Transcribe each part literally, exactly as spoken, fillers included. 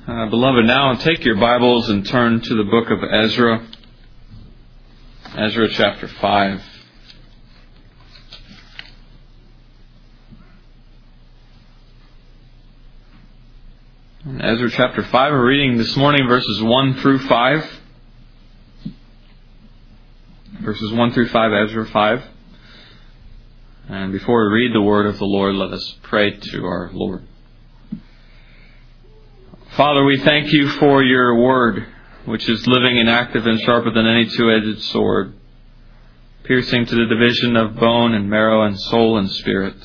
Uh, beloved, now take your Bibles and turn to the book of Ezra. Ezra chapter five. In Ezra chapter five, we're reading this morning verses one through five. Verses one through five, Ezra five. And before we read the word of the Lord, let us pray to our Lord. Father, we thank you for your word, which is living and active and sharper than any two-edged sword, piercing to the division of bone and marrow and soul and spirit.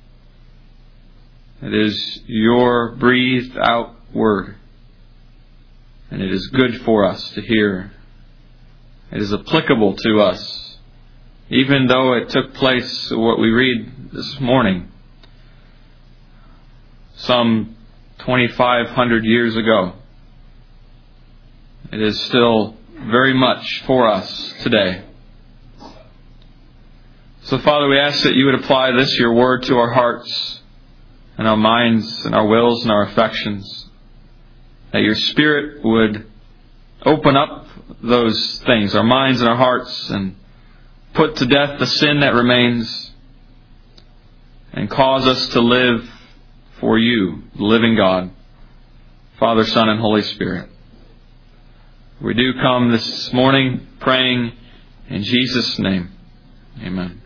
It is your breathed out word, and it is good for us to hear. It is applicable to us, even though it took place, what we read this morning, some twenty-five hundred years ago. It is still very much for us today. So, Father, we ask that you would apply this, your word, to our hearts and our minds and our wills and our affections. That your Spirit would open up those things, our minds and our hearts, and put to death the sin that remains and cause us to live for you, the living God, Father, Son, and Holy Spirit. We do come this morning praying in Jesus' name. Amen.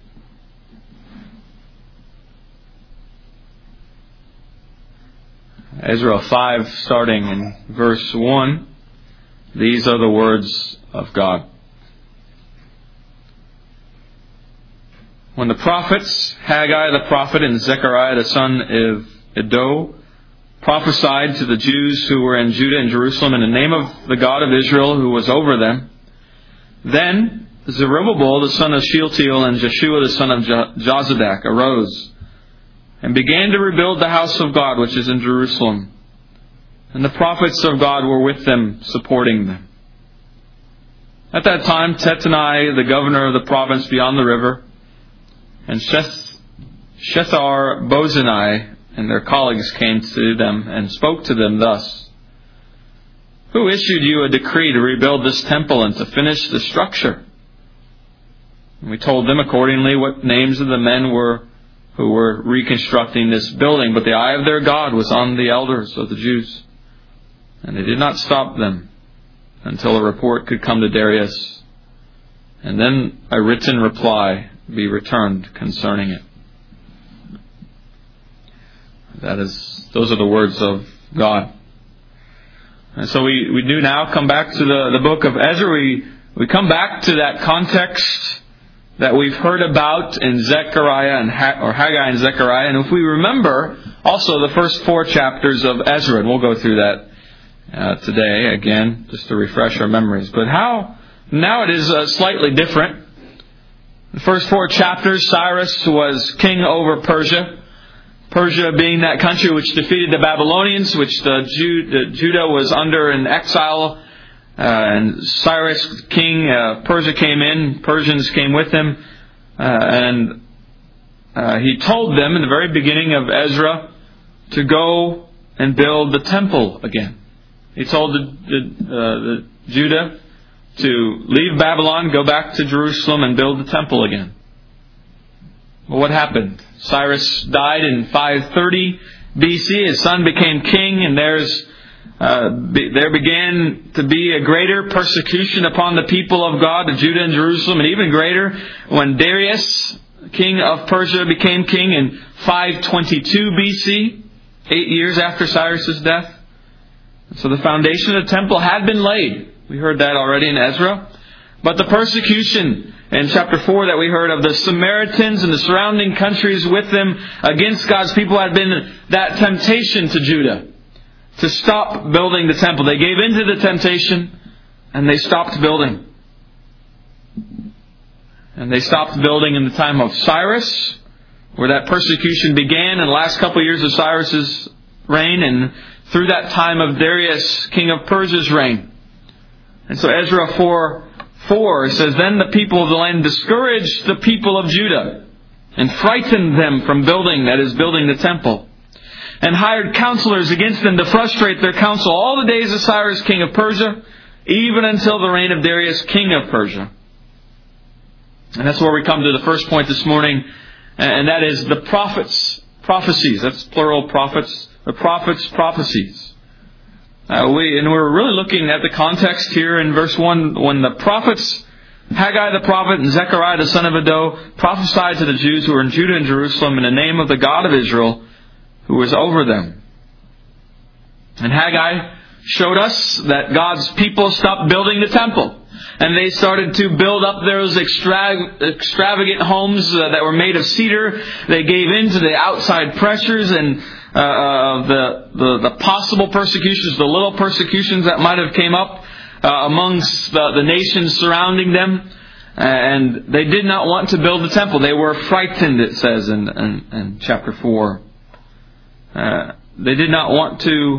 Ezra five, starting in verse one. These are the words of God. When the prophets, Haggai the prophet and Zechariah the son of Iddo, prophesied to the Jews who were in Judah and Jerusalem in the name of the God of Israel who was over them, then Zerubbabel the son of Shealtiel and Jeshua the son of Jozadak arose and began to rebuild the house of God which is in Jerusalem. And the prophets of God were with them, supporting them. At that time, Tattenai, the governor of the province beyond the river, and Sheth- Shethar-Bozenai and their colleagues came to them and spoke to them thus: Who issued you a decree to rebuild this temple and to finish the structure? And we told them accordingly what names of the men were who were reconstructing this building, but the eye of their God was on the elders of the Jews. And they did not stop them until a report could come to Darius, and then a written reply be returned concerning it. That is, those are the words of God. And so we, we do now come back to the, the book of Ezra. We, we come back to that context that we've heard about in Zechariah and ha- or Haggai and Zechariah. And if we remember also the first four chapters of Ezra, and we'll go through that uh, today again, just to refresh our memories. But how now it is uh, slightly different. The first four chapters, Cyrus was king over Persia. Persia being that country which defeated the Babylonians, which the, Ju- the Judah was under in exile. Uh, and Cyrus, king, uh, Persia came in. Persians came with him. Uh, and uh, he told them in the very beginning of Ezra to go and build the temple again. He told the, the, uh, the Judah to leave Babylon, go back to Jerusalem and build the temple again. Well, what happened? Cyrus died in five thirty B C. His son became king, and there's uh, be, there began to be a greater persecution upon the people of God, of Judah and Jerusalem, and even greater when Darius, king of Persia, became king in five twenty-two B C, eight years after Cyrus's death. So the foundation of the temple had been laid. We heard that already in Ezra. But the persecution in chapter four that we heard of the Samaritans and the surrounding countries with them against God's people had been that temptation to Judah to stop building the temple. They gave in to the temptation and they stopped building. And they stopped building in the time of Cyrus, where that persecution began in the last couple of years of Cyrus's reign, and through that time of Darius, king of Persia's reign. And so Ezra four four says, Then the people of the land discouraged the people of Judah and frightened them from building, that is, building the temple. and hired counselors against them to frustrate their counsel all the days of Cyrus, king of Persia, even until the reign of Darius, king of Persia. And that's where we come to the first point this morning, and that is the prophets, prophecies. That's plural prophets, the prophets' prophecies. Uh, we and we're really looking at the context here in verse one when the prophets, Haggai the prophet and Zechariah the son of Iddo, prophesied to the Jews who were in Judah and Jerusalem in the name of the God of Israel, who was over them. And Haggai showed us that God's people stopped building the temple, and they started to build up those extra- extravagant homes uh, that were made of cedar. They gave in to the outside pressures and uh, uh, the, the the possible persecutions, the little persecutions that might have came up uh, amongst the, the nations surrounding them. And they did not want to build the temple. They were frightened, it says in, in, in chapter four. Uh, they did not want to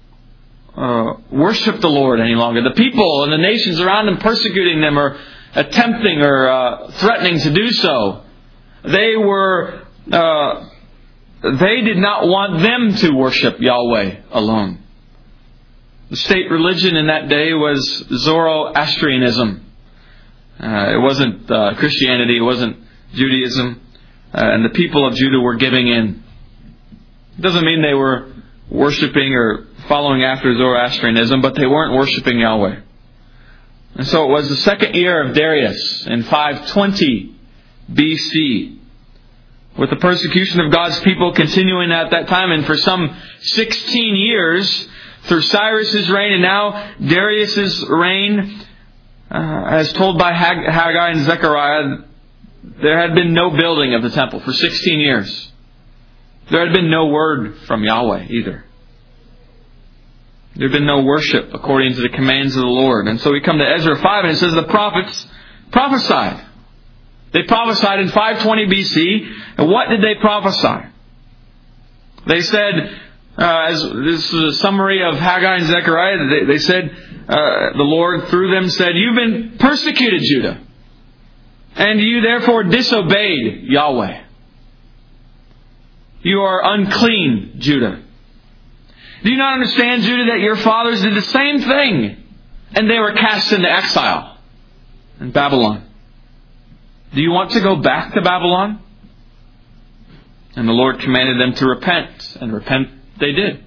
uh, worship the Lord any longer. The people and the nations around them persecuting them or attempting or uh, threatening to do so. They were, uh, they did not want them to worship Yahweh alone. The state religion in that day was Zoroastrianism. Uh, it wasn't uh, Christianity, it wasn't Judaism, uh, and the people of Judah were giving in. It doesn't mean they were worshiping or following after Zoroastrianism, but they weren't worshiping Yahweh. And so it was the second year of Darius in five twenty B C, with the persecution of God's people continuing at that time, and for some sixteen years through Cyrus's reign and now Darius's reign. Uh, as told by Hag- Haggai and Zechariah, there had been no building of the temple for sixteen years. There had been no word from Yahweh either. There had been no worship according to the commands of the Lord. And so we come to Ezra five and it says the prophets prophesied. They prophesied in five twenty B C. And what did they prophesy? They said, uh, as this is a summary of Haggai and Zechariah, they, they said, Uh, the Lord through them said, "You've been persecuted, Judah, and you therefore disobeyed Yahweh. You are unclean, Judah. Do you not understand, Judah, that your fathers did the same thing, and they were cast into exile in Babylon? Do you want to go back to Babylon?" And the Lord commanded them to repent, and repent they did.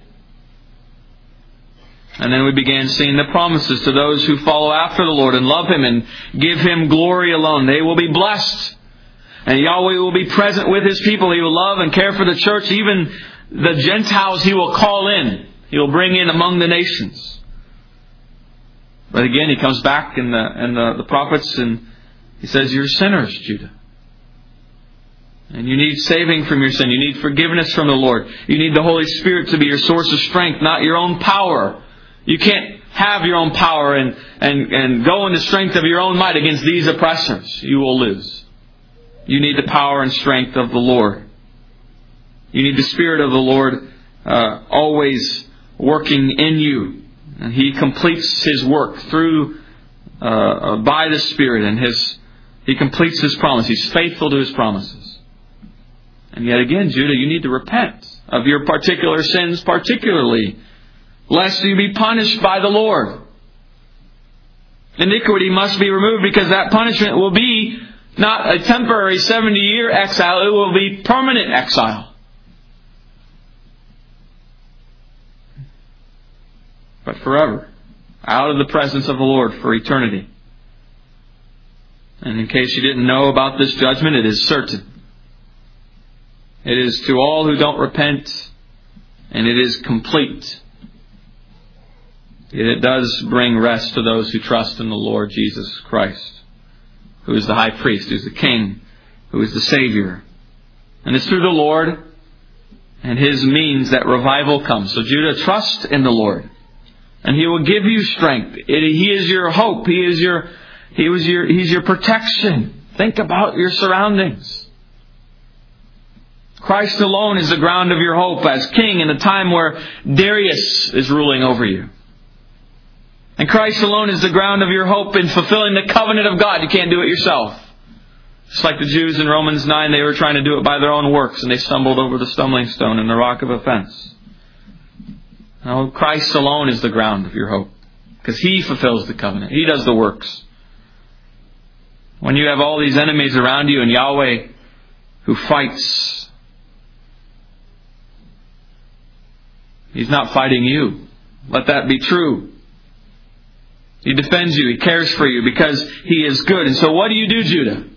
And then we began seeing the promises to those who follow after the Lord and love Him and give Him glory alone. They will be blessed. And Yahweh will be present with His people. He will love and care for the church. Even the Gentiles He will call in. He will bring in among the nations. But again, He comes back in the, in the, the prophets and He says, "You're sinners, Judah. And you need saving from your sin. You need forgiveness from the Lord. You need the Holy Spirit to be your source of strength, not your own power. You can't have your own power and, and, and go in the strength of your own might against these oppressors. You will lose. You need the power and strength of the Lord. You need the Spirit of the Lord uh, always working in you. And He completes His work through uh, by the Spirit, and His He completes His promise. He's faithful to His promises. And yet again, Judah, you need to repent of your particular sins, particularly, lest you be punished by the Lord. Iniquity must be removed, because that punishment will be not a temporary seventy-year exile. It will be permanent exile. But forever. Out of the presence of the Lord for eternity. And in case you didn't know about this judgment, it is certain. It is to all who don't repent, and it is complete. It does bring rest to those who trust in the Lord Jesus Christ, who is the high priest, who is the king, who is the Savior. And it's through the Lord and His means that revival comes. So Judah, trust in the Lord, and He will give you strength. It, he is your hope. He is your, He was your, He's your protection. Think about your surroundings. Christ alone is the ground of your hope as king in a time where Darius is ruling over you. And Christ alone is the ground of your hope in fulfilling the covenant of God. You can't do it yourself. Just like the Jews in Romans nine, they were trying to do it by their own works, and they stumbled over the stumbling stone and the rock of offense. No, Christ alone is the ground of your hope, because He fulfills the covenant. He does the works. When you have all these enemies around you and Yahweh who fights, He's not fighting you. Let that be true. He defends you. He cares for you because He is good. And so what do you do, Judah?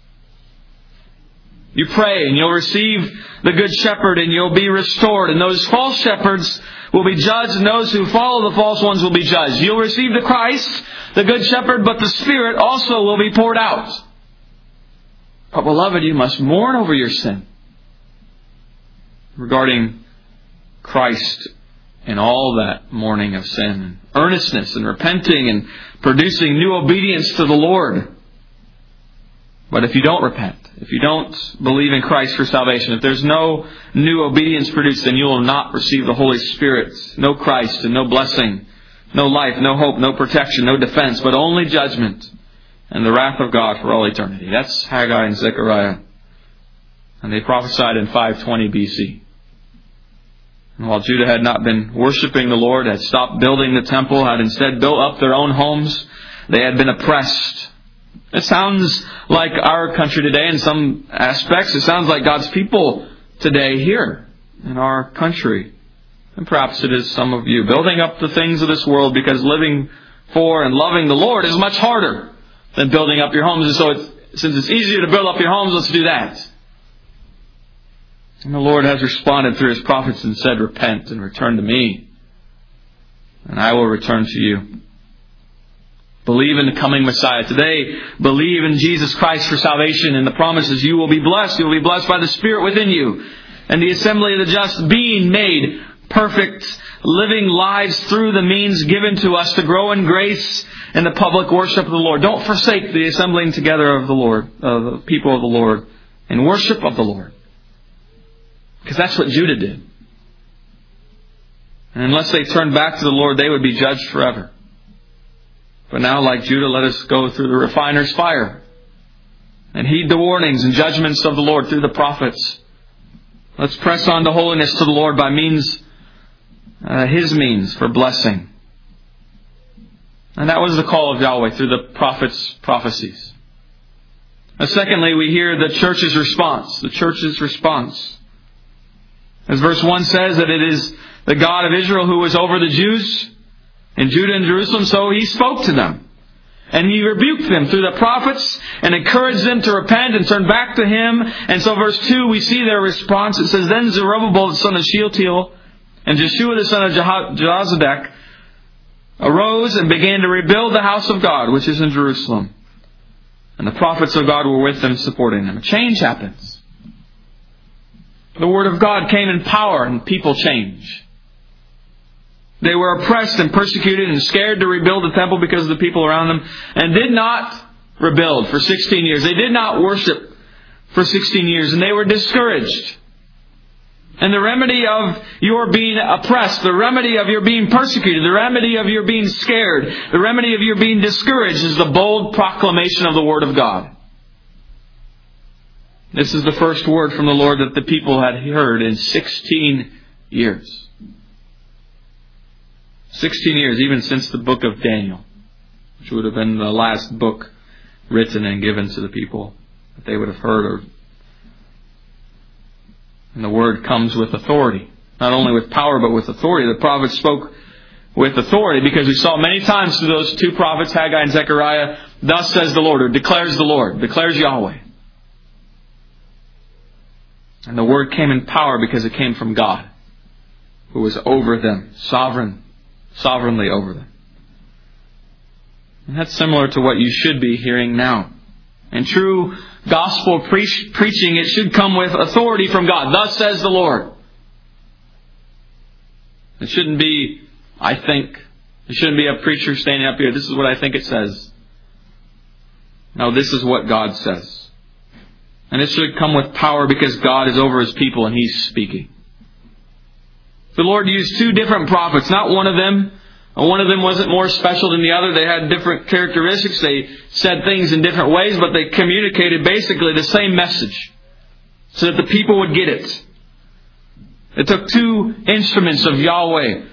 You pray and you'll receive the good shepherd and you'll be restored. And those false shepherds will be judged, and those who follow the false ones will be judged. You'll receive the Christ, the good shepherd, but the Spirit also will be poured out. But beloved, you must mourn over your sin. Regarding Christ and all that mourning of sin, and earnestness and repenting and producing new obedience to the Lord. But if you don't repent, if you don't believe in Christ for salvation, if there's no new obedience produced, then you will not receive the Holy Spirit. No Christ and no blessing, no life, no hope, no protection, no defense, but only judgment and the wrath of God for all eternity. That's Haggai and Zechariah. And they prophesied in five twenty B C. And while Judah had not been worshiping the Lord, had stopped building the temple, had instead built up their own homes, they had been oppressed. It sounds like our country today in some aspects. It sounds like God's people today here in our country. And perhaps it is some of you building up the things of this world, because living for and loving the Lord is much harder than building up your homes. And so it's, since it's easier to build up your homes, let's do that. And the Lord has responded through His prophets and said, repent and return to me, and I will return to you. Believe in the coming Messiah. Today, believe in Jesus Christ for salvation, and the promises you will be blessed. You will be blessed by the Spirit within you, and the assembly of the just, being made perfect, living lives through the means given to us to grow in grace and the public worship of the Lord. Don't forsake the assembling together of the Lord, of the people of the Lord, and worship of the Lord. Because that's what Judah did. And unless they turned back to the Lord, they would be judged forever. But now, like Judah, let us go through the refiner's fire and heed the warnings and judgments of the Lord through the prophets. Let's press on to holiness to the Lord by means, uh, His means for blessing. And that was the call of Yahweh through the prophets' prophecies. And secondly, we hear the church's response. The church's response. As verse one says, that it is the God of Israel who was over the Jews in Judah and Jerusalem, so He spoke to them. And He rebuked them through the prophets and encouraged them to repent and turn back to Him. And so verse two, we see their response. It says, then Zerubbabel the son of Shealtiel and Jeshua the son of Jehozadak arose and began to rebuild the house of God, which is in Jerusalem. And the prophets of God were with them, supporting them. A change happens. The Word of God came in power, and people change. They were oppressed and persecuted and scared to rebuild the temple because of the people around them, and did not rebuild for sixteen years. They did not worship for sixteen years, and they were discouraged. And the remedy of your being oppressed, the remedy of your being persecuted, the remedy of your being scared, the remedy of your being discouraged is the bold proclamation of the Word of God. This is the first word from the Lord that the people had heard in sixteen years. sixteen years, even since the book of Daniel, which would have been the last book written and given to the people that they would have heard of. And the word comes with authority. Not only with power, but with authority. The prophet spoke with authority, because we saw many times through those two prophets, Haggai and Zechariah, thus says the Lord, or declares the Lord, declares Yahweh. And the word came in power because it came from God, who was over them, sovereign, sovereignly over them. And that's similar to what you should be hearing now. In true gospel pre- preaching, it should come with authority from God. Thus says the Lord. It shouldn't be, I think. It shouldn't be a preacher standing up here, this is what I think it says. No, this is what God says. And it should come with power because God is over His people and He's speaking. The Lord used two different prophets. Not one of them. One of them wasn't more special than the other. They had different characteristics. They said things in different ways, but they communicated basically the same message so that the people would get it. It took two instruments of Yahweh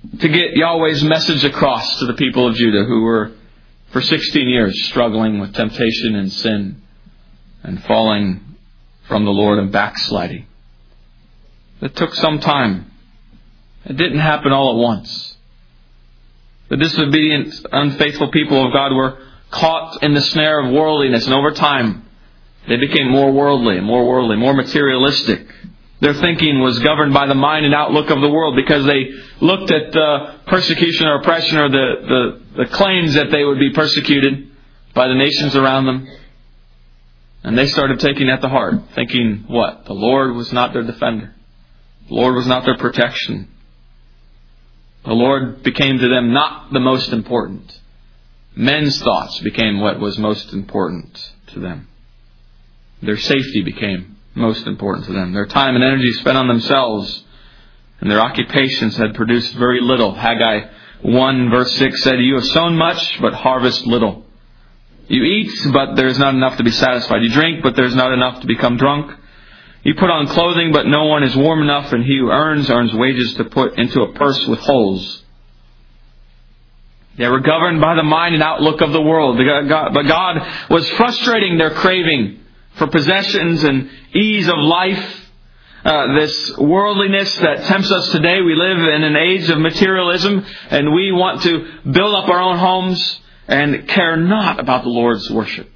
to get Yahweh's message across to the people of Judah who were for sixteen years struggling with temptation and sin and falling from the Lord and backsliding. It took some time. It didn't happen all at once. The disobedient, unfaithful people of God were caught in the snare of worldliness, and over time they became more worldly, more worldly, more materialistic. Their thinking was governed by the mind and outlook of the world because they looked at the persecution or oppression or the, the, the claims that they would be persecuted by the nations around them. And they started taking that to heart, thinking what? The Lord was not their defender. The Lord was not their protection. The Lord became to them not the most important. Men's thoughts became what was most important to them. Their safety became most important to them. Their time and energy spent on themselves and their occupations had produced very little. Haggai one verse six said, "You have sown much, but harvest little. You eat, but there is not enough to be satisfied. You drink, but there is not enough to become drunk. You put on clothing, but no one is warm enough, and he who earns, earns wages to put into a purse with holes." They were governed by the mind and outlook of the world. But God was frustrating their craving for possessions and ease of life. Uh, this worldliness that tempts us today. We live in an age of materialism, and we want to build up our own homes and care not about the Lord's worship.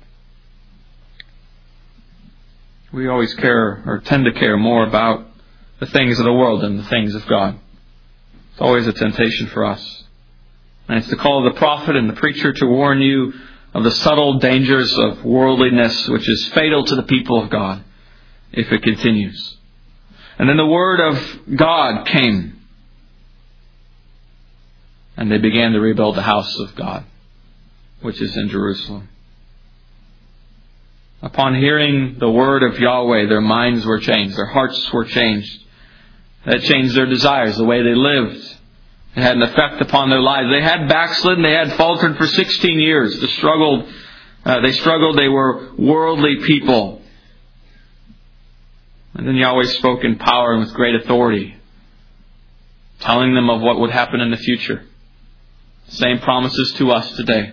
We always care, or tend to care more about the things of the world than the things of God. It's always a temptation for us. And it's the call of the prophet and the preacher to warn you of the subtle dangers of worldliness, which is fatal to the people of God if it continues. And then the word of God came, and they began to rebuild the house of God, which is in Jerusalem. Upon hearing the word of Yahweh, their minds were changed, their hearts were changed. That changed their desires, the way they lived. It had an effect upon their lives. They had backslidden, they had faltered for sixteen years. They struggled, uh, they struggled, they were worldly people. And then Yahweh spoke in power and with great authority, telling them of what would happen in the future. Same promises to us today.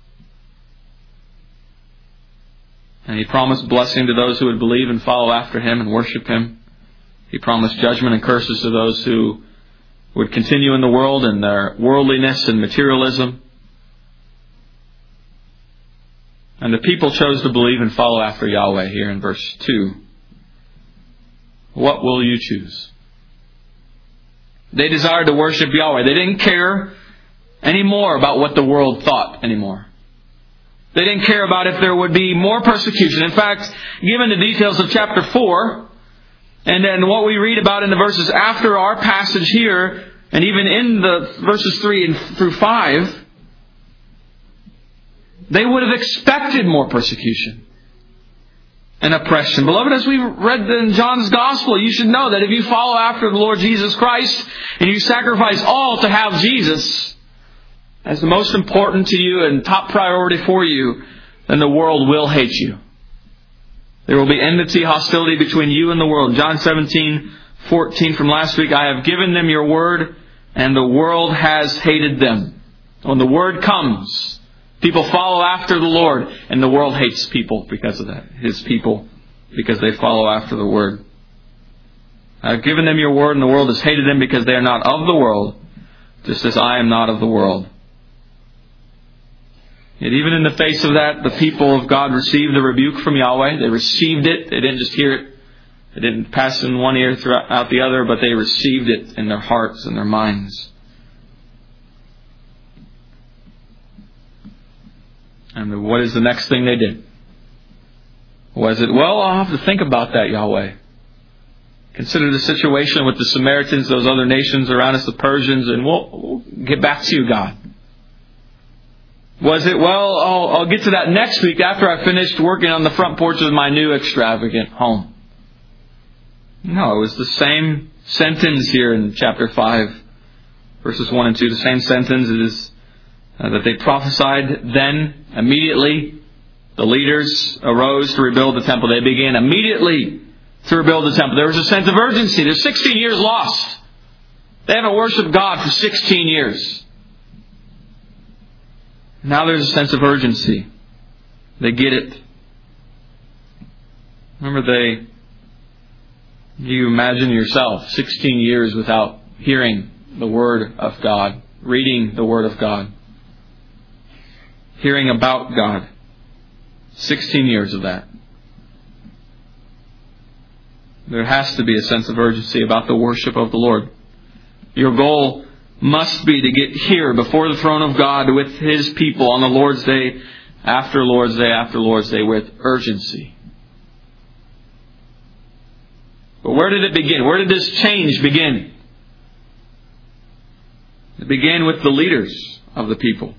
And He promised blessing to those who would believe and follow after Him and worship Him. He promised judgment and curses to those who would continue in the world in their worldliness and materialism. And the people chose to believe and follow after Yahweh here in verse two. What will you choose? They desired to worship Yahweh. They didn't care anymore about what the world thought anymore. They didn't care about if there would be more persecution. In fact, given the details of chapter four, and then what we read about in the verses after our passage here, and even in the verses three and through five, they would have expected more persecution and oppression. Beloved, as we read in John's Gospel, you should know that if you follow after the Lord Jesus Christ and you sacrifice all to have Jesus as the most important to you and top priority for you, then the world will hate you. There will be enmity, hostility between you and the world. John seventeen fourteen from last week, "I have given them your word, and the world has hated them." When the word comes, people follow after the Lord, and the world hates people because of that. His people, because they follow after the word. "I have given them your word, and the world has hated them because they are not of the world, just as I am not of the world." Yet even in the face of that, the people of God received the rebuke from Yahweh. They received it. They didn't just hear it. They didn't pass in one ear out the other, but they received it in their hearts and their minds. And what is the next thing they did? Was it, well, I'll have to think about that, Yahweh. Consider the situation with the Samaritans, those other nations around us, the Persians, and we'll, we'll get back to you, God. Was it, well, I'll, I'll get to that next week after I finished working on the front porch of my new extravagant home? No, it was the same sentence here in chapter five, verses one and two. The same sentence is uh, that they prophesied then, immediately. The leaders arose to rebuild the temple. They began immediately to rebuild the temple. There was a sense of urgency. There's sixteen years lost. They haven't worshiped God for sixteen years. Now there's a sense of urgency. They get it. Remember they... You imagine yourself sixteen years without hearing the Word of God, reading the Word of God, hearing about God. sixteen years of that. There has to be a sense of urgency about the worship of the Lord. Your goal must be to get here before the throne of God with His people on the Lord's Day, after Lord's Day, after Lord's Day, with urgency. But where did it begin? Where did this change begin? It began with the leaders of the people.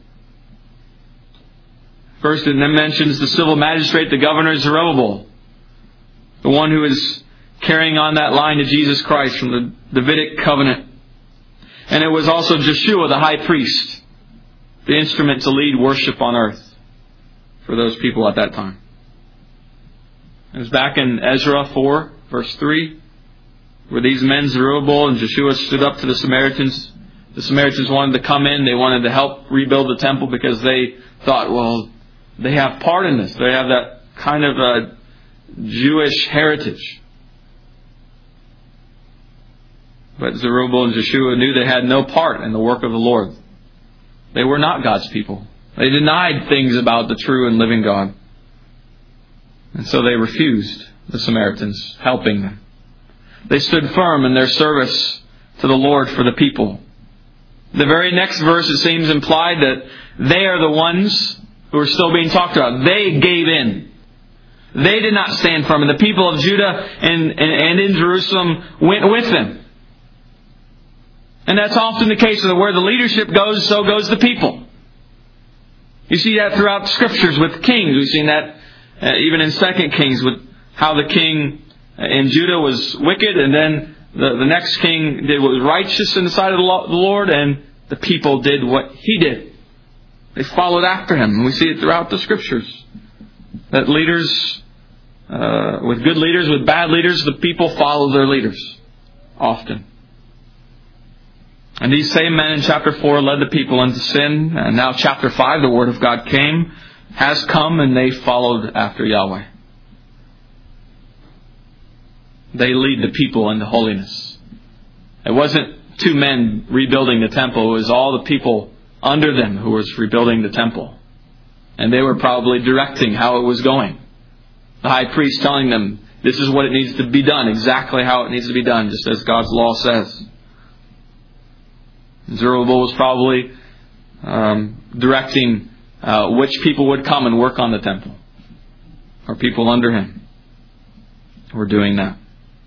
First, it mentions the civil magistrate, the governor Zerubbabel, the one who is carrying on that line to Jesus Christ from the Davidic covenant. And it was also Joshua, the high priest, the instrument to lead worship on earth for those people at that time. It was back in Ezra four, verse three, where these men, Zerubbabel and Joshua, stood up to the Samaritans. The Samaritans wanted to come in. They wanted to help rebuild the temple because they thought, well, they have part in this. They have that kind of a Jewish heritage. But Zerubbabel and Joshua knew they had no part in the work of the Lord. They were not God's people. They denied things about the true and living God. And so they refused the Samaritans helping them. They stood firm in their service to the Lord for the people. The very next verse, it seems, implied that they are the ones who are still being talked about. They gave in. They did not stand firm. And the people of Judah and, and, and in Jerusalem went with them. And that's often the case. Where the leadership goes, so goes the people. You see that throughout the Scriptures with kings. We've seen that uh, even in Second Kings with how the king in Judah was wicked, and then the, the next king did what was righteous in the sight of the Lord, and the people did what he did. They followed after him. And we see it throughout the Scriptures. That leaders, uh, with good leaders, with bad leaders, the people follow their leaders. Often. And these same men in chapter four led the people into sin. And now chapter five, the Word of God came, has come, and they followed after Yahweh. They lead the people into holiness. It wasn't two men rebuilding the temple. It was all the people under them who was rebuilding the temple. And they were probably directing how it was going. The high priest telling them, this is what it needs to be done, exactly how it needs to be done, just as God's law says. Zerubbabel was probably um, directing uh, which people would come and work on the temple. Or people under him were doing that.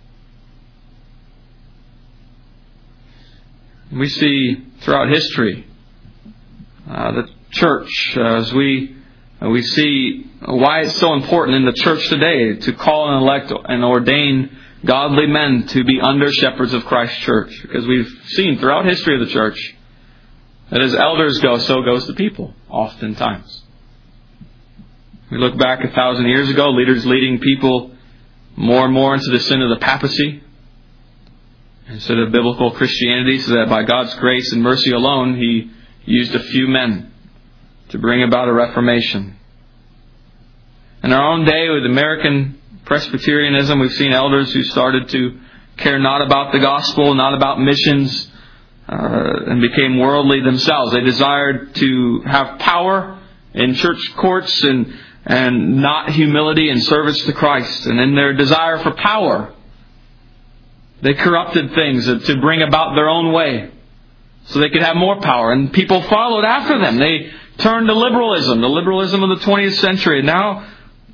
We see throughout history uh, the church, uh, as we uh, we see why it's so important in the church today to call and elect and ordain godly men to be under shepherds of Christ's church. Because we've seen throughout history of the church that as elders go, so goes the people, oftentimes. We look back a thousand years ago, leaders leading people more and more into the sin of the papacy instead of biblical Christianity, so that by God's grace and mercy alone, He used a few men to bring about a reformation. In our own day, with American Presbyterianism, we've seen elders who started to care not about the gospel, not about missions, uh, and became worldly themselves. They desired to have power in church courts and, and not humility and service to Christ. And in their desire for power, they corrupted things to bring about their own way so they could have more power. And people followed after them. They turned to liberalism, the liberalism of the twentieth century. And now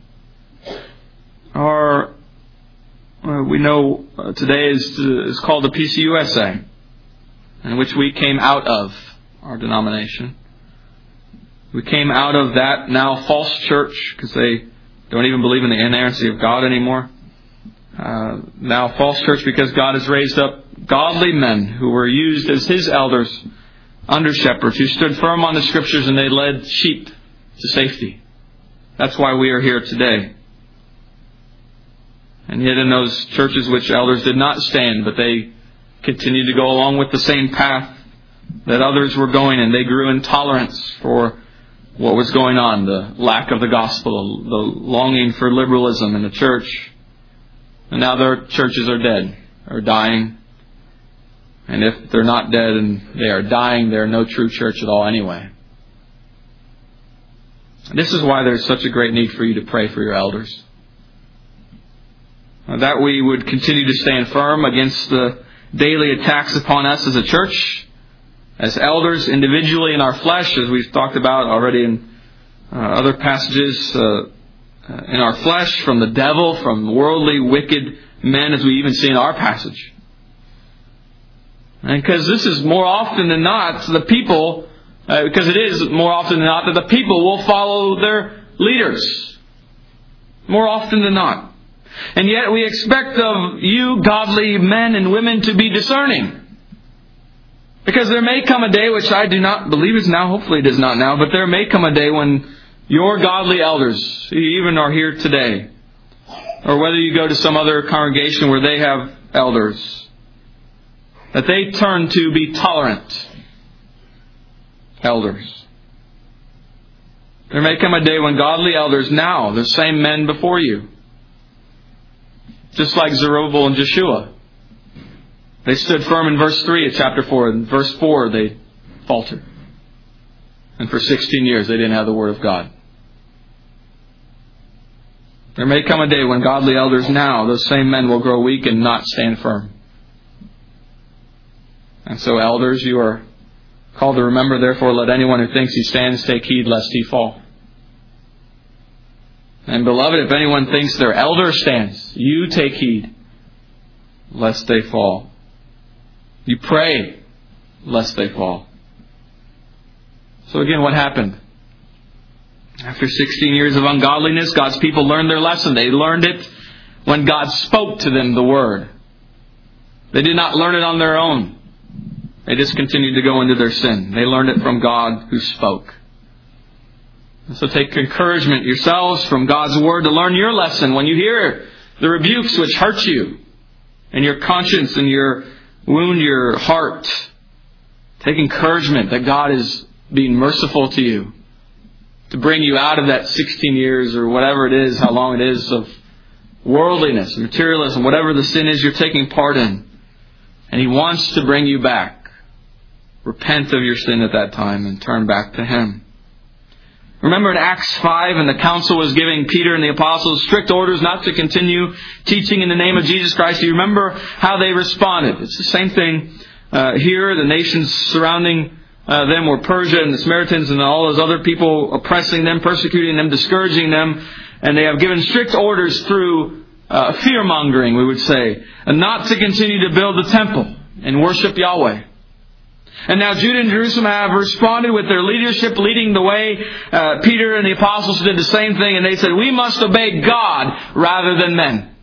our, uh, we know uh, today is, is called the P C U S A, in which we came out of, our denomination. We came out of that now false church because they don't even believe in the inerrancy of God anymore. Uh, now false church because God has raised up godly men who were used as His elders, under shepherds, who stood firm on the Scriptures and they led sheep to safety. That's why we are here today. And yet in those churches which elders did not stand, but they continued to go along with the same path that others were going, and they grew in tolerance for what was going on, the lack of the gospel, the longing for liberalism in the church. And now their churches are dead, or dying. And if they're not dead and they are dying, they're no true church at all anyway. This is why there's such a great need for you to pray for your elders. That we would continue to stand firm against the daily attacks upon us as a church, as elders individually in our flesh, as we've talked about already in uh, other passages, uh, uh, in our flesh, from the devil, from worldly, wicked men, as we even see in our passage. And because this is more often than not, the people, uh, because it is more often than not, that the people will follow their leaders. More often than not. And yet we expect of you, godly men and women, to be discerning. Because there may come a day, which I do not believe is now, hopefully it is not now, but there may come a day when your godly elders, who even are here today, or whether you go to some other congregation where they have elders, that they turn to be tolerant elders. There may come a day when godly elders now, the same men before you, just like Zerubbabel and Joshua, they stood firm in verse three of chapter four. In verse four, they faltered. And for sixteen years, they didn't have the Word of God. There may come a day when godly elders now, those same men, will grow weak and not stand firm. And so, elders, you are called to remember, therefore, let anyone who thinks he stands take heed lest he fall. And beloved, if anyone thinks their elder stands, you take heed lest they fall. You pray lest they fall. So again, what happened? After sixteen years of ungodliness, God's people learned their lesson. They learned it when God spoke to them the Word. They did not learn it on their own. They just continued to go into their sin. They learned it from God who spoke. And so take encouragement yourselves from God's Word to learn your lesson when you hear the rebukes which hurt you and your conscience and your wound your heart. Take encouragement that God is being merciful to you to bring you out of that sixteen years or whatever it is, how long it is, of worldliness, materialism, whatever the sin is you're taking part in. And He wants to bring you back. Repent of your sin at that time and turn back to Him. Remember in Acts five, and the council was giving Peter and the apostles strict orders not to continue teaching in the name of Jesus Christ. Do you remember how they responded? It's the same thing uh, here. The nations surrounding uh, them were Persia and the Samaritans and all those other people oppressing them, persecuting them, discouraging them. And they have given strict orders through uh, fear-mongering, we would say, and not to continue to build the temple and worship Yahweh. And now Judah and Jerusalem have responded with their leadership leading the way. Uh, Peter and the apostles did the same thing, and they said, we must obey God rather than men.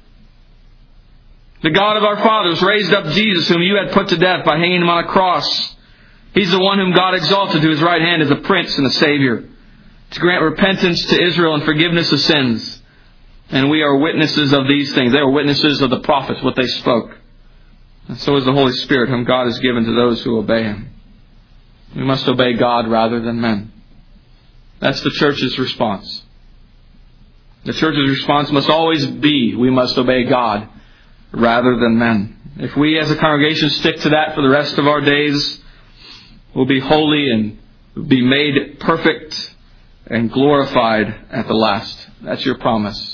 The God of our fathers raised up Jesus, whom you had put to death by hanging Him on a cross. He's the one whom God exalted to His right hand as a Prince and a Savior, to grant repentance to Israel and forgiveness of sins. And we are witnesses of these things. They are witnesses of the prophets, what they spoke. And so is the Holy Spirit, whom God has given to those who obey Him. We must obey God rather than men. That's the church's response. The church's response must always be, we must obey God rather than men. If we as a congregation stick to that for the rest of our days, we'll be holy and be made perfect and glorified at the last. That's your promise.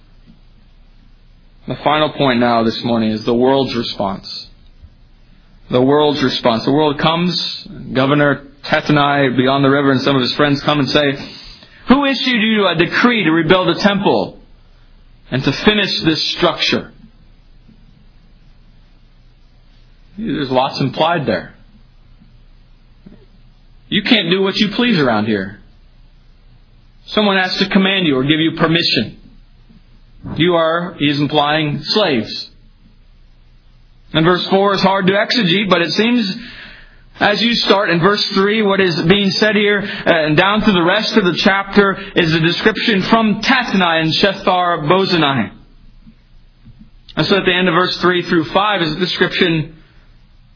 The final point now this morning is the world's response. The world's response. The world comes, Governor Tattenai beyond the river and some of his friends come and say, who issued you a decree to rebuild the temple and to finish this structure? There's lots implied there. You can't do what you please around here. Someone has to command you or give you permission. You are, he is implying, slaves. And verse four is hard to exegete, but it seems as you start in verse three, what is being said here, and down to the rest of the chapter, is a description from Tattenai and Shethar Bozani. And so at the end of verse three through five is a description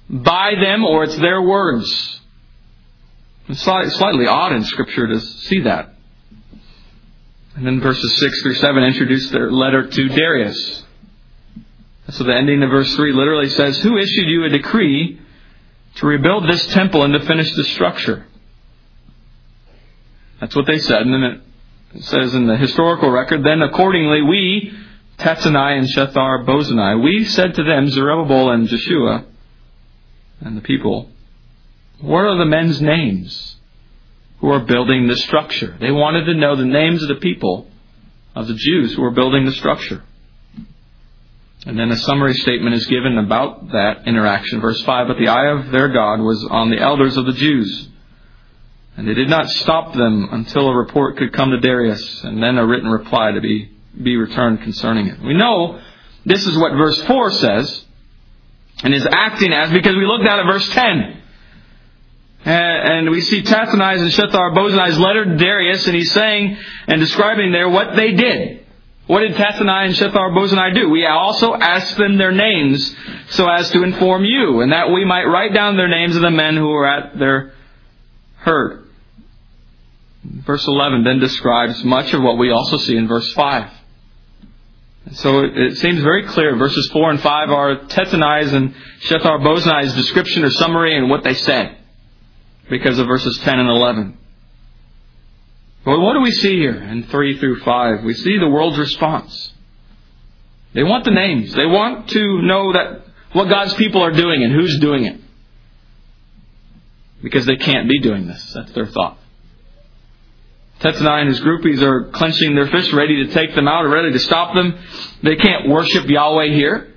by them or it's their words. It's slightly odd in Scripture to see that. And then verses six through seven introduce their letter to Darius. So the ending of verse three literally says, "Who issued you a decree to rebuild this temple and to finish the structure?" That's what they said. And then it says in the historical record, "Then accordingly we, Tattenai and Shethar-Bozenai, we said to them, Zerubbabel and Jeshua, and the people, what are the men's names who are building the structure?" They wanted to know the names of the people, of the Jews who were building the structure. And then a summary statement is given about that interaction. Verse five, "But the eye of their God was on the elders of the Jews, and they did not stop them until a report could come to Darius, and then a written reply to be, be returned concerning it." We know this is what verse four says, and is acting as, because we looked at it verse ten. And we see Tattenai's and Shethar-Bozenai's letter to Darius, and he's saying and describing there what they did. What did Tattenai and Shethar-Bozenai do? We also asked them their names so as to inform you, and that we might write down their names of the men who were at their herd. Verse eleven then describes much of what we also see in verse five. And so it, it seems very clear. Verses four and five are Tattenai's and Shethar-Bozenai's description or summary and what they said, because of verses ten and eleven. But what do we see here in three through five? We see the world's response. They want the names. They want to know that what God's people are doing and who's doing it. Because they can't be doing this. That's their thought. Tattenai and his groupies are clenching their fists, ready to take them out or ready to stop them. They can't worship Yahweh here.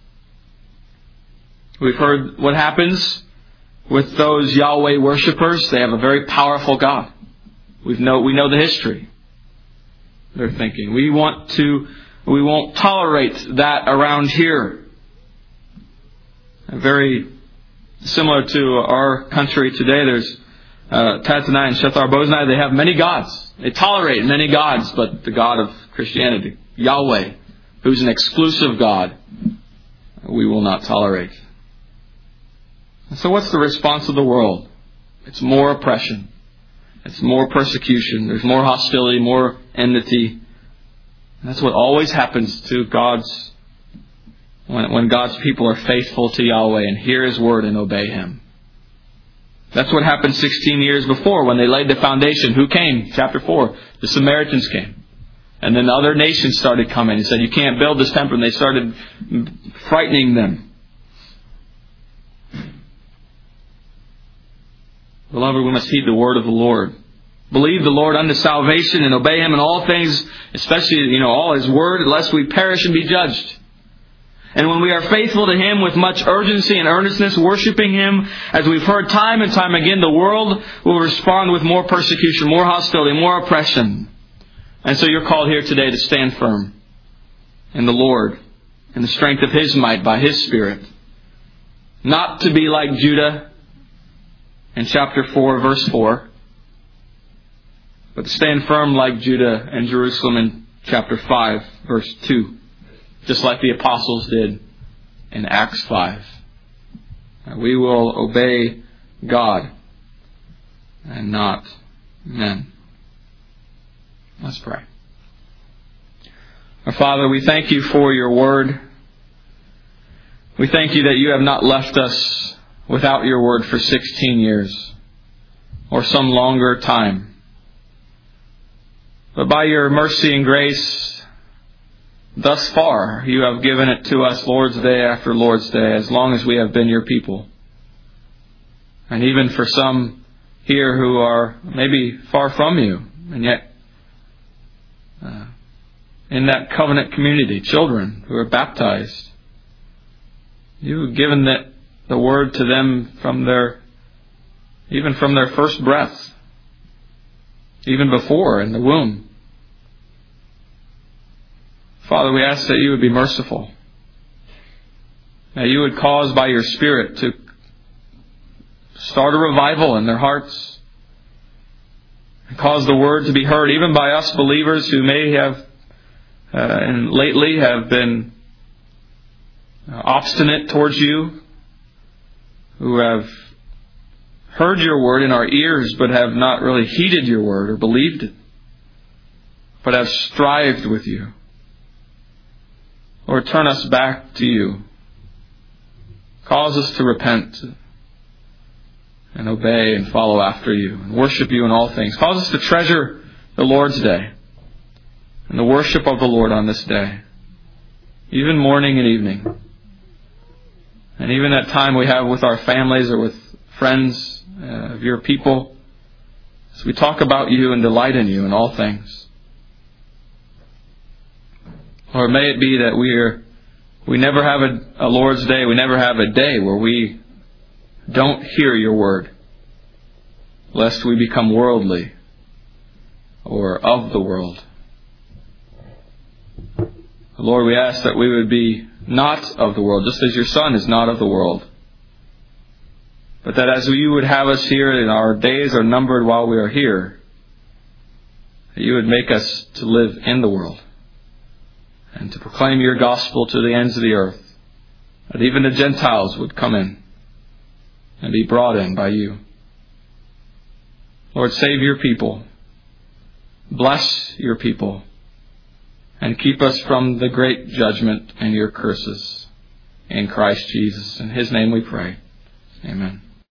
We've heard what happens with those Yahweh worshippers. They have a very powerful God. We know we know the history. They're thinking we want to, we won't tolerate that around here. Very similar to our country today. There's uh, Tattenai and Shethar-Bozenai. They have many gods. They tolerate many gods, but the God of Christianity, Yahweh, who's an exclusive God, we will not tolerate. So what's the response of the world? It's more oppression. It's more persecution. There's more hostility, more enmity. That's what always happens to God's, when, when God's people are faithful to Yahweh and hear His word and obey Him. That's what happened sixteen years before when they laid the foundation. Who came? Chapter four. The Samaritans came. And then other nations started coming and said, you can't build this temple. And they started frightening them. Beloved, we must heed the word of the Lord. Believe the Lord unto salvation and obey Him in all things, especially, you know, all His word, lest we perish and be judged. And when we are faithful to Him with much urgency and earnestness, worshiping Him, as we've heard time and time again, the world will respond with more persecution, more hostility, more oppression. And so you're called here today to stand firm in the Lord, in the strength of His might by His Spirit. Not to be like Judah in chapter four, verse four, but to stand firm like Judah and Jerusalem in chapter five, verse two, just like the apostles did in Acts five. We will obey God and not men. Let's pray. Our Father, we thank You for Your word. We thank You that You have not left us without Your word for sixteen years or some longer time. But by Your mercy and grace, thus far, You have given it to us Lord's Day after Lord's Day, as long as we have been Your people. And even for some here who are maybe far from You, and yet uh, in that covenant community, children who are baptized, You've given that the word to them from their, even from their first breath, even before in the womb. Father, we ask that You would be merciful, that You would cause by Your Spirit to start a revival in their hearts, and cause the word to be heard even by us believers who may have uh, and lately have been obstinate towards You, who have heard your word in our ears but have not really heeded your word or believed it, but have strived with you. Lord, turn us back to you. Cause us to repent and obey and follow after you and worship you in all things. Cause us to treasure the Lord's day and the worship of the Lord on this day, even morning and evening. And even that time we have with our families or with friends uh, of your people, as we talk about you and delight in you in all things. Lord, may it be that we are, we never have a, a Lord's Day, we never have a day where we don't hear your word, lest we become worldly or of the world. Lord, we ask that we would be not of the world, just as your Son is not of the world. But that as you would have us here and our days are numbered while we are here, that you would make us to live in the world and to proclaim your gospel to the ends of the earth, that even the Gentiles would come in and be brought in by you. Lord, save your people. Bless your people. And keep us from the great judgment and your curses. In Christ Jesus. In his name we pray. Amen.